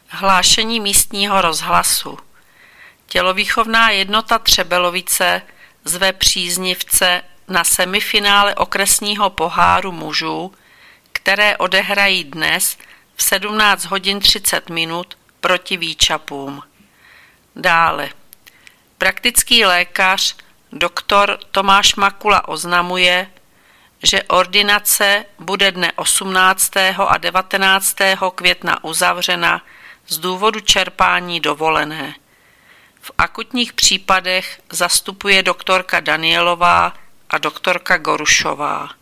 Hlášení místního rozhlasu. Tělovýchovná jednota Třebelovice zve příznivce na semifinále okresního poháru mužů, které odehrají dnes v 17 hodin 30 minut proti Výčapům. Dále. Praktický lékař doktor Tomáš Makula oznamuje, že ordinace bude dne 18. a 19. května uzavřena z důvodu čerpání dovolené. V akutních případech zastupuje doktorka Danielová a doktorka Gorušová.